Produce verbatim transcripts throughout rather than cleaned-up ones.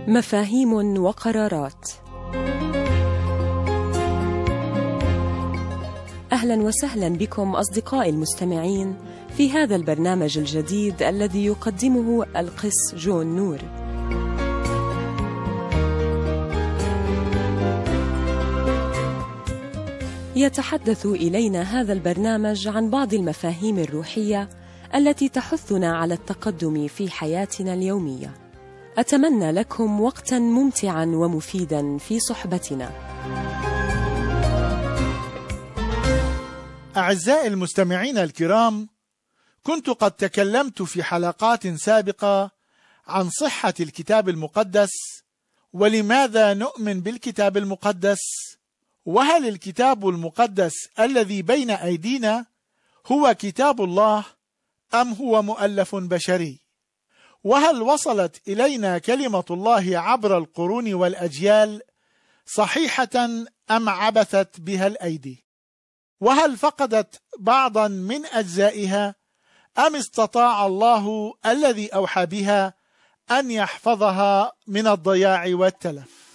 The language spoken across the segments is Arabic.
مفاهيم وقرارات. أهلا وسهلا بكم أصدقائي المستمعين في هذا البرنامج الجديد الذي يقدمه القس جون نور. يتحدث إلينا هذا البرنامج عن بعض المفاهيم الروحية التي تحثنا على التقدم في حياتنا اليومية. أتمنى لكم وقتا ممتعا ومفيدا في صحبتنا. أعزائي المستمعين الكرام، كنت قد تكلمت في حلقات سابقة عن صحة الكتاب المقدس، ولماذا نؤمن بالكتاب المقدس، وهل الكتاب المقدس الذي بين أيدينا هو كتاب الله أم هو مؤلف بشري، وهل وصلت إلينا كلمة الله عبر القرون والأجيال صحيحة أم عبثت بها الأيدي، وهل فقدت بعضا من أجزائها أم استطاع الله الذي أوحى بها أن يحفظها من الضياع والتلف.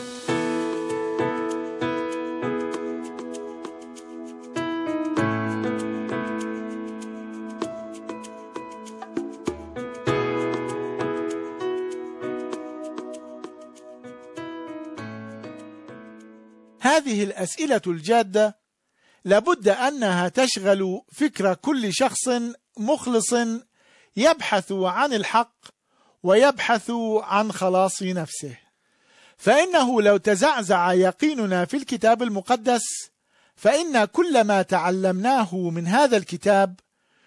هذه الأسئلة الجادة لابد أنها تشغل فكر كل شخص مخلص يبحث عن الحق ويبحث عن خلاص نفسه، فإنه لو تزعزع يقيننا في الكتاب المقدس فإن كل ما تعلمناه من هذا الكتاب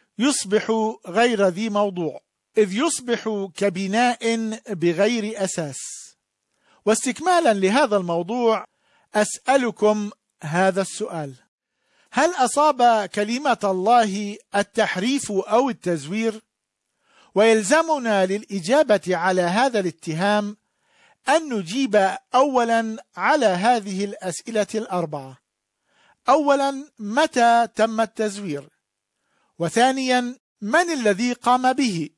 يصبح غير ذي موضوع، إذ يصبح كبناء بغير أساس. واستكمالا لهذا الموضوع أسألكم هذا السؤال: هل أصاب كلمة الله التحريف أو التزوير؟ ويلزمنا للإجابة على هذا الاتهام أن نجيب أولا على هذه الأسئلة الأربعة. أولا، متى تم التزوير؟ وثانيا، من الذي قام به؟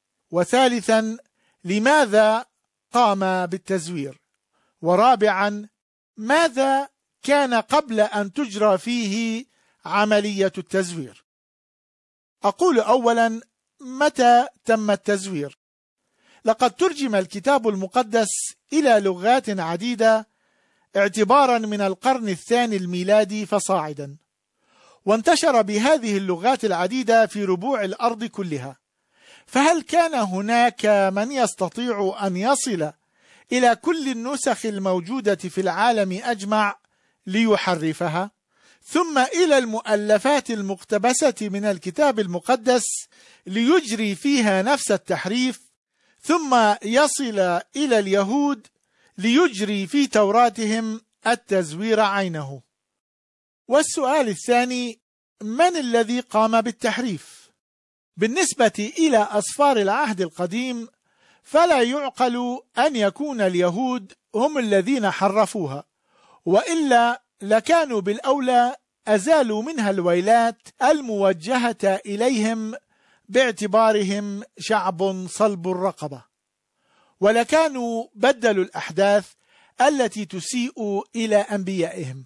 وثالثا، لماذا قام بالتزوير؟ ورابعا، ماذا كان قبل أن تجرى فيه عملية التزوير؟ أقول أولا، متى تم التزوير؟ لقد ترجم الكتاب المقدس إلى لغات عديدة اعتبارا من القرن الثاني الميلادي فصاعدا، وانتشر بهذه اللغات العديدة في ربوع الأرض كلها. فهل كان هناك من يستطيع أن يصل إلى كل النسخ الموجودة في العالم أجمع ليحرفها، ثم إلى المؤلفات المقتبسة من الكتاب المقدس ليجري فيها نفس التحريف، ثم يصل إلى اليهود ليجري في توراتهم التزوير عينه؟ والسؤال الثاني، من الذي قام بالتحريف؟ بالنسبة إلى أسفار العهد القديم فلا يعقل أن يكون اليهود هم الذين حرفوها، وإلا لكانوا بالأولى أزالوا منها الويلات الموجهة إليهم باعتبارهم شعب صلب الرقبة، ولكانوا بدلوا الأحداث التي تسيء إلى أنبيائهم،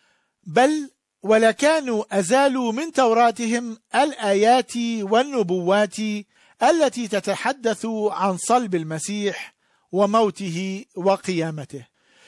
بل ولكانوا أزالوا من توراتهم الآيات والنبوات التي تتحدث عن صلب المسيح وموته وقيامته،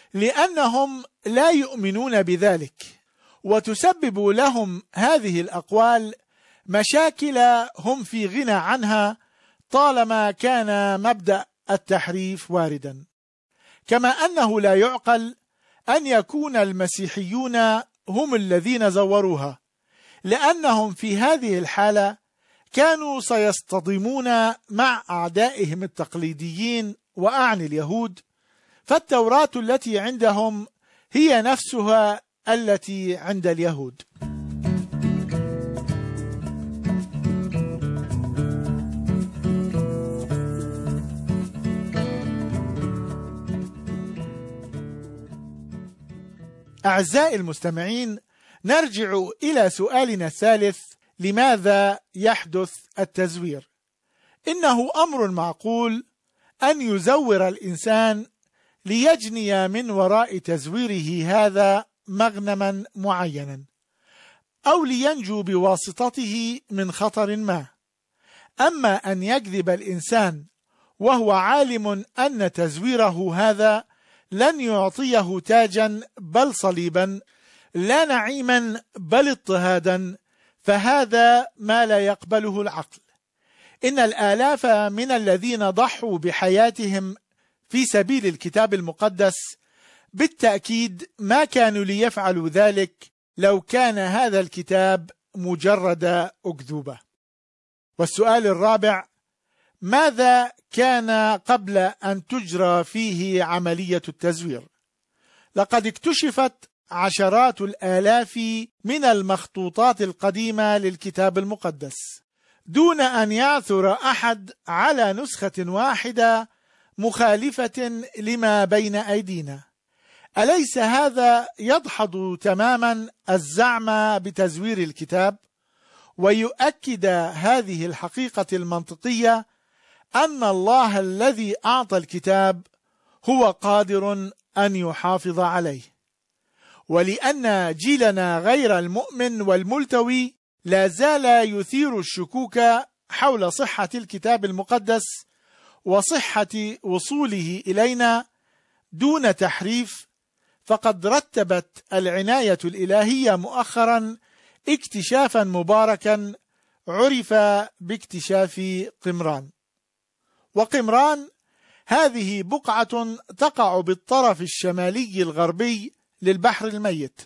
لأنهم لا يؤمنون بذلك، وتسبب لهم هذه الأقوال مشاكل هم في غنى عنها طالما كان مبدأ التحريف واردا. كما أنه لا يعقل أن يكون المسيحيون هم الذين زوروها، لأنهم في هذه الحالة كانوا سيصطدمون مع أعدائهم التقليديين، وأعني اليهود، فالتوراة التي عندهم هي نفسها التي عند اليهود. أعزائي المستمعين، نرجع إلى سؤالنا الثالث: لماذا يحدث التزوير؟ إنه أمر معقول أن يزور الإنسان ليجني من وراء تزويره هذا مغنما معينا، أو لينجو بواسطته من خطر ما. أما أن يكذب الإنسان وهو عالم أن تزويره هذا لن يعطيه تاجا بل صليبا، لا نعيما بل اضطهادا، فهذا ما لا يقبله العقل. إن الآلاف من الذين ضحوا بحياتهم في سبيل الكتاب المقدس بالتأكيد ما كانوا ليفعلوا ذلك لو كان هذا الكتاب مجرد أكذوبة. والسؤال الرابع: ماذا كان قبل أن تجرى فيه عملية التزوير؟ لقد اكتشفت عشرات الآلاف من المخطوطات القديمة للكتاب المقدس دون أن يعثر أحد على نسخة واحدة مخالفة لما بين أيدينا. أليس هذا يدحض تماما الزعم بتزوير الكتاب، ويؤكد هذه الحقيقة المنطقية أن الله الذي أعطى الكتاب هو قادر أن يحافظ عليه؟ ولأن جيلنا غير المؤمن والملتوي لا زال يثير الشكوك حول صحة الكتاب المقدس وصحة وصوله إلينا دون تحريف، فقد رتبت العناية الإلهية مؤخرا اكتشافا مباركا عرف باكتشاف قمران. وقمران هذه بقعة تقع بالطرف الشمالي الغربي للبحر الميت،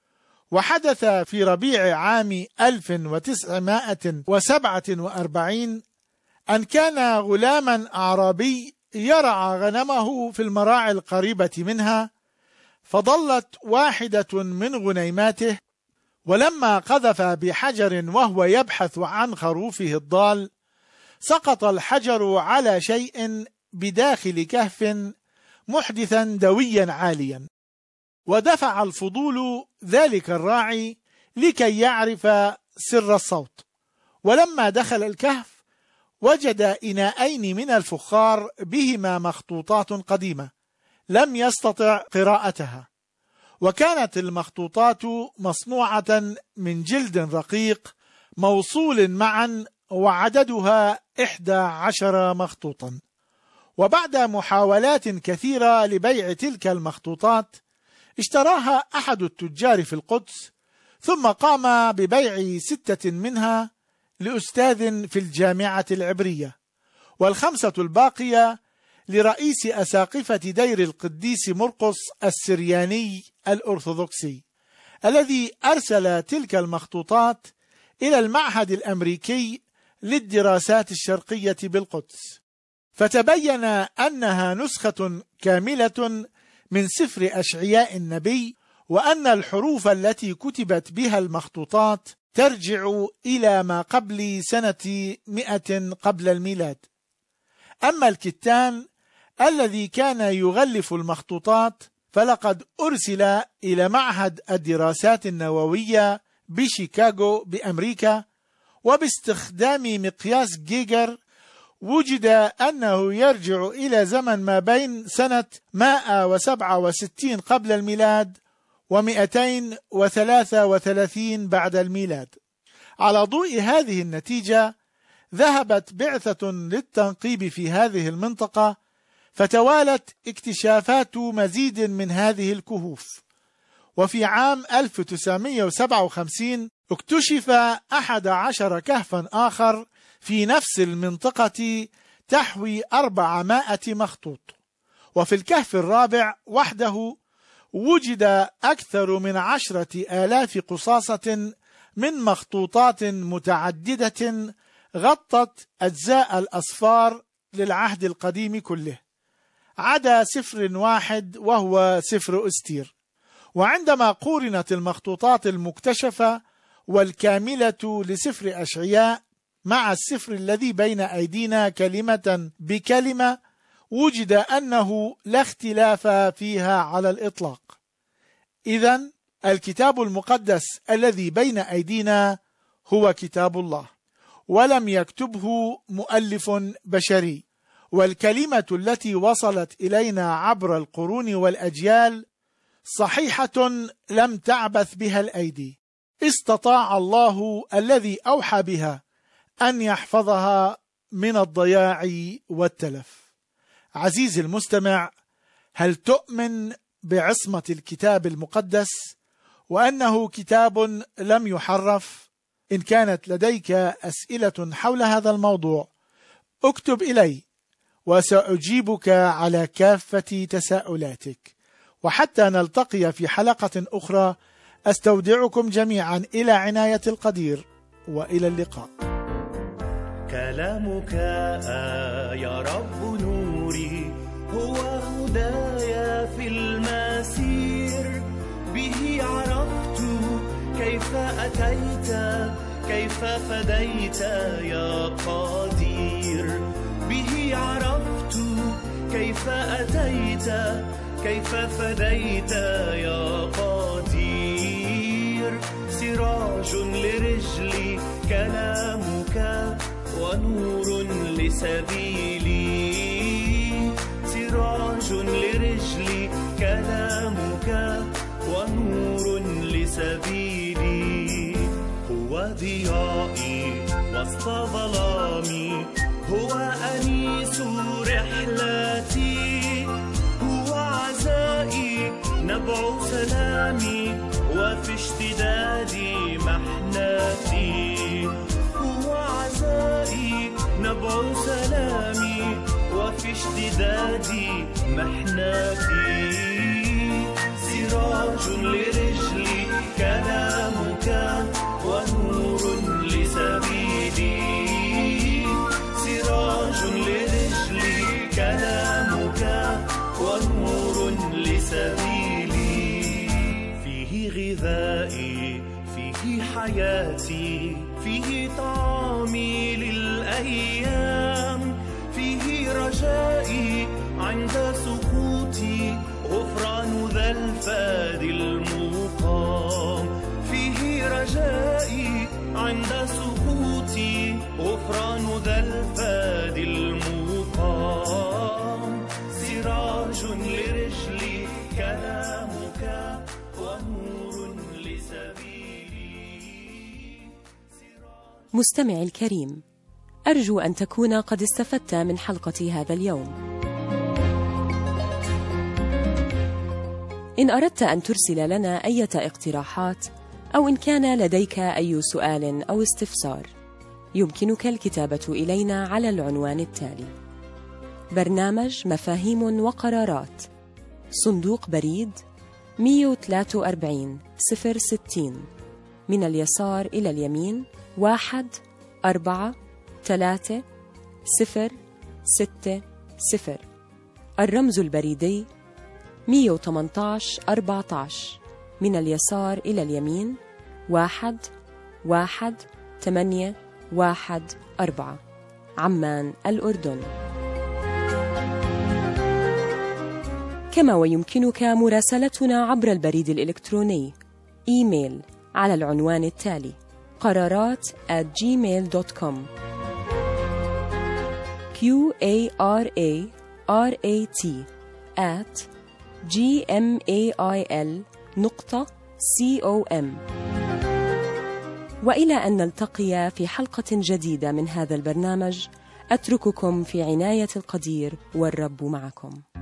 وحدث في ربيع عام ألف وتسعمائة وسبعة وأربعين أن كان غلاما أعرابي يرعى غنمه في المراعي القريبة منها، فضلت واحدة من غنيماته، ولما قذف بحجر وهو يبحث عن خروفه الضال سقط الحجر على شيء بداخل كهف محدثا دويا عاليا، ودفع الفضول ذلك الراعي لكي يعرف سر الصوت. ولما دخل الكهف وجد إناءين من الفخار بهما مخطوطات قديمة لم يستطع قراءتها، وكانت المخطوطات مصنوعة من جلد رقيق موصول معا، وعددها إحدى عشر مخطوطا. وبعد محاولات كثيرة لبيع تلك المخطوطات اشتراها أحد التجار في القدس، ثم قام ببيع ستة منها لأستاذ في الجامعة العبرية، والخمسة الباقية لرئيس أساقفة دير القديس مرقس السرياني الأرثوذكسي، الذي أرسل تلك المخطوطات إلى المعهد الأمريكي للدراسات الشرقية بالقدس، فتبين أنها نسخة كاملة من سفر أشعياء النبي، وأن الحروف التي كتبت بها المخطوطات ترجع إلى ما قبل سنة مئة قبل الميلاد. أما الكتان الذي كان يغلف المخطوطات فلقد أرسل إلى معهد الدراسات النووية بشيكاغو بأمريكا، وباستخدام مقياس جيجر وجد أنه يرجع إلى زمن ما بين سنة مئة وسبعة وستين قبل الميلاد ومئتين وثلاثة وثلاثين بعد الميلاد. على ضوء هذه النتيجة ذهبت بعثة للتنقيب في هذه المنطقة، فتوالت اكتشافات مزيد من هذه الكهوف. وفي عام ألف وتسعمائة وسبعة وخمسين اكتشف أحد عشر كهفا آخر في نفس المنطقة تحوي أربعمائة مخطوط، وفي الكهف الرابع وحده وجد أكثر من عشرة آلاف قصاصة من مخطوطات متعددة غطت أجزاء الأسفار للعهد القديم كله، عدا سفر واحد وهو سفر أستير. وعندما قورنت المخطوطات المكتشفة والكاملة لسفر أشعياء مع السفر الذي بين أيدينا كلمة بكلمة، وجد أنه لا اختلاف فيها على الإطلاق. إذن الكتاب المقدس الذي بين أيدينا هو كتاب الله، ولم يكتبه مؤلف بشري، والكلمة التي وصلت إلينا عبر القرون والأجيال صحيحة لم تعبث بها الأيدي. استطاع الله الذي أوحى بها أن يحفظها من الضياع والتلف. عزيزي المستمع، هل تؤمن بعصمة الكتاب المقدس وأنه كتاب لم يحرف؟ إن كانت لديك أسئلة حول هذا الموضوع اكتب إلي وسأجيبك على كافة تساؤلاتك. وحتى نلتقي في حلقة أخرى أستودعكم جميعا إلى عناية القدير، وإلى اللقاء. كلامك يا رب نوري، هو هدايا في المسير، به عرفت كيف أتيت، كيف فديت يا قدير، به عرفت كيف أتيت، كيف فديت يا قدير. سراج لرجلي كلامك، ونور لسبيلي، سراج لرجلي كلامك، ونور لسبيلي. هو ضيائي وسط ظلامي، هو أنيس رحلتي، هو عزائي نبع سلامي، وفي اشتدادي محنتي، هو عزائي نبع سلامي، وفي اشتدادي محنتي. سراج لرجلي كلامك، ونور لسبيلي، سراج لرجلي كلامك، ونور لسبيلي. فيه غذائي، فيه حياتي، فيه طعامي للأيام، فيه رجائي عند سقوطي، غفران ذا الفادي المقام، فيه رجائي عند سقوطي، غفران ذا الفادي المقام. سراج لرجلي كلامك، ونور لسبيلي. مستمعي الكريم، أرجو أن تكون قد استفدت من حلقة هذا اليوم. إن أردت أن ترسل لنا أي اقتراحات، أو إن كان لديك أي سؤال أو استفسار، يمكنك الكتابة إلينا على العنوان التالي: برنامج مفاهيم وقرارات، صندوق بريد مئة وثلاثة وأربعين صفر ستين، من اليسار إلى اليمين واحد أربعة ثلاثة صفر ستة صفر. الرمز البريدي مئة وثمانية عشر أربعة عشر، من اليسار إلى اليمين واحد واحد ثمانية واحد أربعة، عمان الأردن. كما ويمكنك مراسلتنا عبر البريد الإلكتروني إيميل على العنوان التالي: قرارات at gmail dot com. q a r a r a t at gmail نقطة com. وإلى أن نلتقي في حلقة جديدة من هذا البرنامج، أترككم في عناية القدير، والرب معكم.